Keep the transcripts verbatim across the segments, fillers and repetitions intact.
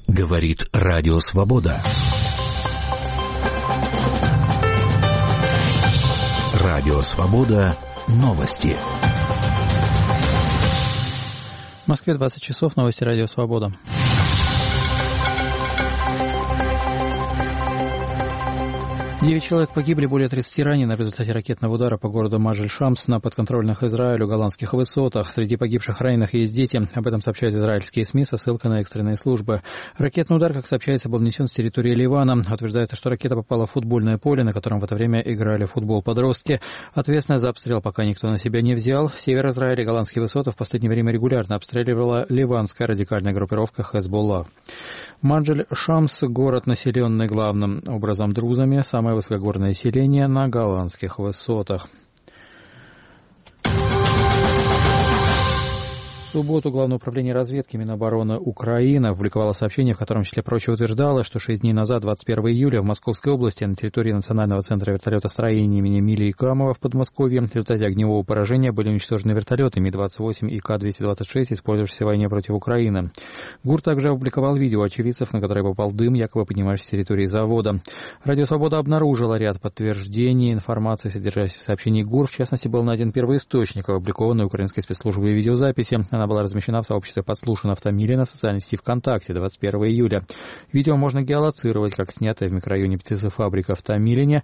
Говорит Радио Свобода. Радио Свобода. Новости. В Москве двадцать часов. Новости Радио Свобода. Девять человек погибли, более тридцати ранены в результате ракетного удара по городу Мажель-Шамс на подконтрольных Израилю голландских высотах. Среди погибших раненых есть дети. Об этом сообщают израильские СМИ со ссылкой на экстренные службы. Ракетный удар, как сообщается, был нанесен с территории Ливана. Утверждается, что ракета попала в футбольное поле, на котором в это время играли в футбол подростки. Ответственность за обстрел пока никто на себя не взял. Север Израиля голландские высоты в последнее время регулярно обстреливала ливанская радикальная группировка Хезболлах. Маджель-Шамс – город, населенный главным образом друзами, самое высокогорное селение на голландских высотах. В субботу Главное управление разведки Минобороны Украины опубликовало сообщение, в котором, в числе прочего, утверждало, что шесть дней назад, двадцать первого июля, в Московской области на территории Национального центра вертолетостроения имени Эмилии Камова в Подмосковье в результате огневого поражения были уничтожены вертолеты Ми двадцать восемь и Ка двести двадцать шесть, использовавшиеся в войне против Украины. ГУР также опубликовал видео очевидцев, на которое попал дым, якобы поднимающийся с территории завода. Радио Свобода обнаружила ряд подтверждений информации, содержащейся в сообщении ГУР. В частности, был найден первоисточник, опубликованный украинской спецслужбой видеозаписи. Она была размещена в сообществе «Подслушано» в Томилино в социальной сети ВКонтакте двадцать первого июля. Видео можно геолоцировать, как снятое в микрорайоне птицефабрика в Томилине.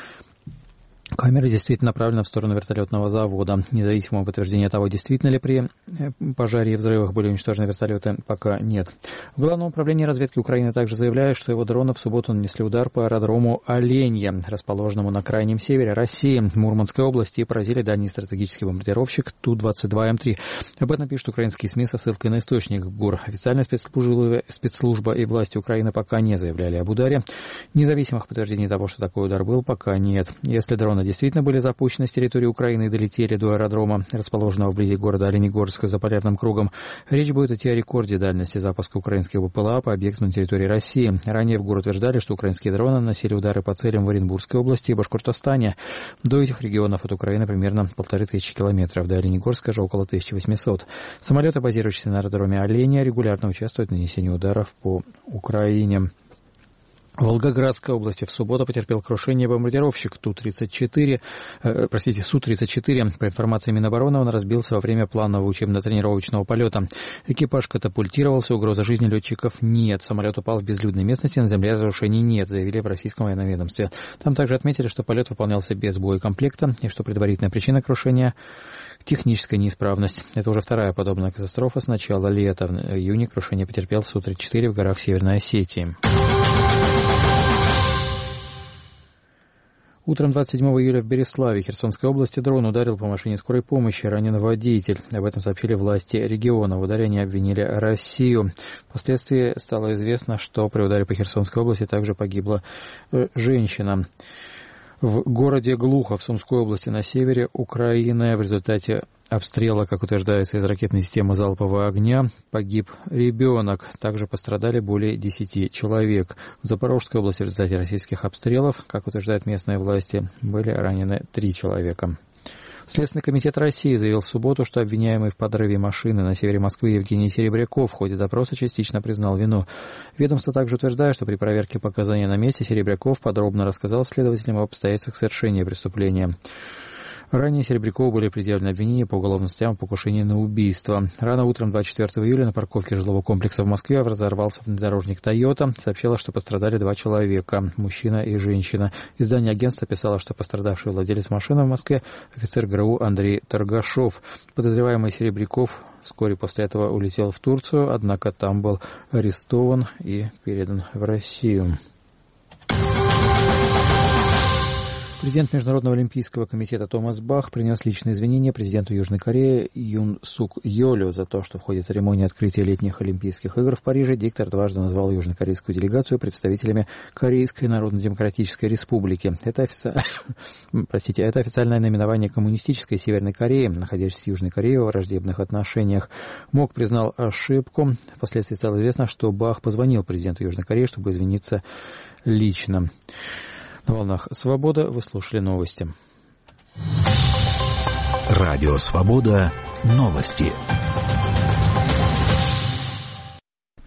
Камера действительно направлена в сторону вертолетного завода. Независимого подтверждения того, действительно ли при пожаре и взрывах были уничтожены вертолеты, пока нет. В Главном управлении разведки Украины также заявляют, что его дроны в субботу нанесли удар по аэродрому Оленье, расположенному на крайнем севере России, Мурманской области, и поразили дальний стратегический бомбардировщик Ту двадцать два М три. Об этом пишут украинские СМИ со ссылкой на источник ГУР. Официальная спецслужба, спецслужба и власти Украины пока не заявляли об ударе. Независимых подтверждений того, что такой удар был, пока нет. Если дроны действительно были запущены с территории Украины и долетели до аэродрома, расположенного вблизи города Оленегорска за полярным кругом, речь будет идти о рекорде дальности запуска украинских БПЛА по объектам на территории России. Ранее в ГУР утверждали, что украинские дроны наносили удары по целям в Оренбургской области и Башкортостане. До этих регионов от Украины примерно полторы тысячи километров, до Оленегорска же около тысячи восьмисот. Самолеты, базирующиеся на аэродроме Оленя, регулярно участвуют в нанесении ударов по Украине. В Волгоградской области в субботу потерпел крушение бомбардировщик Ту тридцать четыре, э, простите, Су тридцать четыре. По информации Минобороны, он разбился во время планового учебно-тренировочного полета. Экипаж катапультировался, угрозы жизни летчиков нет. Самолет упал в безлюдной местности, на земле разрушений нет, заявили в российском военном ведомстве. Там также отметили, что полет выполнялся без боекомплекта и что предварительная причина крушения – техническая неисправность. Это уже вторая подобная катастрофа с начала лета. В июне крушение потерпел Су тридцать четыре в горах Северной Осетии. Утром двадцать седьмого июля в Береславе, Херсонской области, дрон ударил по машине скорой помощи, ранен водитель. Об этом сообщили власти региона. В ударе они обвинили Россию. Впоследствии стало известно, что при ударе по Херсонской области также погибла женщина. В городе Глухов, в Сумской области на севере Украины, в результате обстрела, как утверждается, из ракетной системы залпового огня, погиб ребенок. Также пострадали более десяти человек. В Запорожской области в результате российских обстрелов, как утверждают местные власти, были ранены три человека. Следственный комитет России заявил в субботу, что обвиняемый в подрыве машины на севере Москвы Евгений Серебряков в ходе допроса частично признал вину. Ведомство также утверждает, что при проверке показаний на месте Серебряков подробно рассказал следователям об обстоятельствах совершения преступления. Ранее Серебрякову были предъявлены обвинения по уголовным статьям о покушении на убийство. Рано утром двадцать четвёртого июля на парковке жилого комплекса в Москве разорвался внедорожник «Тойота». Сообщало, что пострадали два человека, мужчина и женщина. Издание агентства писало, что пострадавший владелец машины в Москве офицер ГРУ Андрей Торгашов. Подозреваемый Серебряков вскоре после этого улетел в Турцию, однако там был арестован и передан в Россию. Президент Международного олимпийского комитета Томас Бах принес личные извинения президенту Южной Кореи Юн Сук Йолю за то, что в ходе церемонии открытия летних Олимпийских игр в Париже диктатор дважды назвал южнокорейскую делегацию представителями Корейской Народно-Демократической Республики. Это, офици... Простите, это официальное наименование коммунистической Северной Кореи, находящейся с Южной Кореей во враждебных отношениях. МОК признал ошибку. Впоследствии стало известно, что Бах позвонил президенту Южной Кореи, чтобы извиниться лично. На волнах «Свобода» вы слушали новости. Радио «Свобода». Новости.